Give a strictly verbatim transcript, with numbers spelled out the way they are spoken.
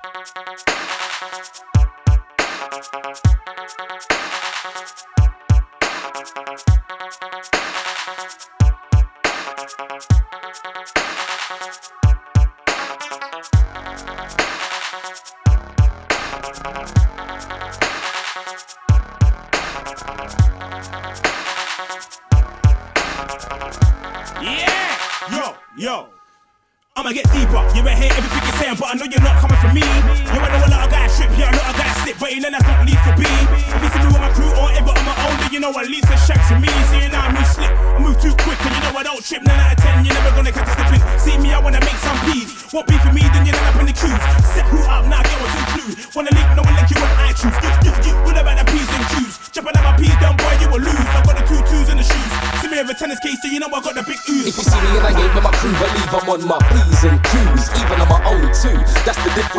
Yeah! Yo, yo. I'ma get deeper. You ain't hear everything you're saying, but I know you're not coming from me. You ain't know a lot of guys trip, yeah, a lot of guys slip, but you know that's not lethal B. If you see me with my crew or ever on my own, then you know at least a shack to me. See you now, I move slick, I move too quick, and you know I don't trip. Nine out of ten, you're never gonna catch us slipping. See me, I wanna make some peas. What be for me, then you end up in the queues. Set who up, now get what's included. Wanna link, no one like you when I choose. You, you, you, what about the P's and Q's? Jumping out my P's, down boy, you will lose. I've got the two twos in the shoes. See me with a tennis case, so you know I got the big ooze. If you see me in a game with my crew, believe I'm on my P's and Q's, even on my own too. That's the difference.